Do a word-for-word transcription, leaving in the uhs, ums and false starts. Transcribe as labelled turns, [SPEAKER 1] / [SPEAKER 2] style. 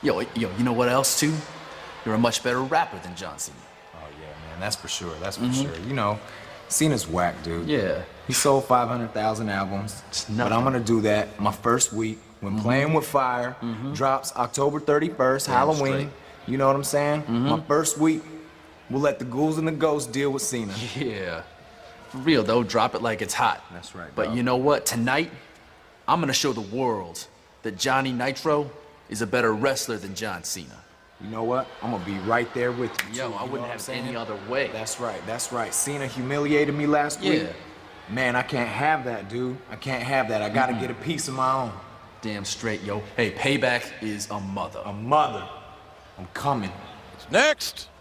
[SPEAKER 1] Yo, yo, you know what else, too? You're a much better rapper than John Cena.
[SPEAKER 2] Oh, yeah, man, that's for sure, that's for
[SPEAKER 1] Mm-hmm.
[SPEAKER 2] sure. You know, Cena's whack, dude.
[SPEAKER 1] Yeah.
[SPEAKER 2] He sold five hundred thousand albums,
[SPEAKER 1] It's
[SPEAKER 2] but
[SPEAKER 1] nothing.
[SPEAKER 2] I'm gonna do that my first week when Playing with Fire drops October thirty-first,
[SPEAKER 1] Damn
[SPEAKER 2] Halloween.
[SPEAKER 1] straight.
[SPEAKER 2] You know what I'm saying? My first week, we'll let the ghouls and the ghosts deal with Cena.
[SPEAKER 1] Yeah. For real, though, drop it like it's hot.
[SPEAKER 2] That's right,
[SPEAKER 1] But
[SPEAKER 2] dog.
[SPEAKER 1] you know what? Tonight, I'm gonna show the world that Johnny Nitro is a better wrestler than John Cena.
[SPEAKER 2] You know what? I'm gonna be right there with you.
[SPEAKER 1] Yo,
[SPEAKER 2] too,
[SPEAKER 1] I
[SPEAKER 2] you know
[SPEAKER 1] wouldn't
[SPEAKER 2] what
[SPEAKER 1] have
[SPEAKER 2] I'm saying?
[SPEAKER 1] any other way.
[SPEAKER 2] That's right, that's right. Cena humiliated me last
[SPEAKER 1] Yeah.
[SPEAKER 2] week. Man, I can't have that, dude. I can't have that. I gotta get a piece of my own.
[SPEAKER 1] Damn straight, yo. Hey, payback is a mother.
[SPEAKER 2] A mother. I'm coming.
[SPEAKER 3] Next.